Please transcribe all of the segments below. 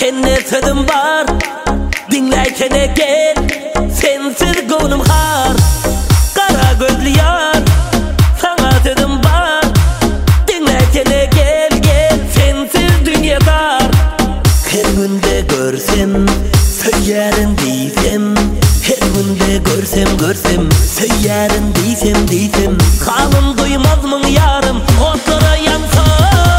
Senne sözüm var, dinleykene gel. Sensiz gönlüm har, kara gözlü yar. Sana sözüm var, dinleykene gel gel. Sensiz dünya dar. Her günde görsem, söylerim diysem. Her günde görsem, söylerim diysem. Halım duymaz mı yarım, otlara yansam.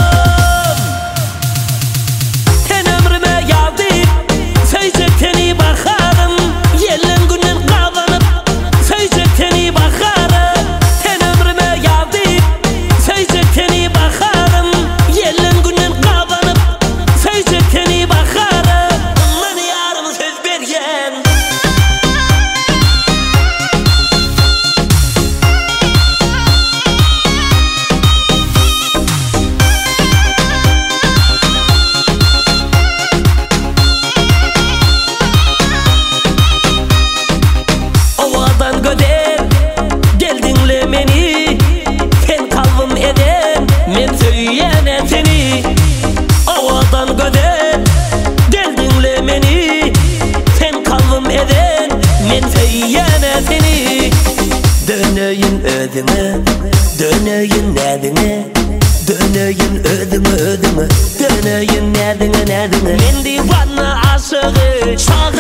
Men söyleyene seni, ovadan göder. Gel dinle beni, sen kalbim eden. Men söyleyene seni. Döneyim özüme, döneyim nedine. Döneyim özüme, döneyim nedine. Men divana aşığı, çağı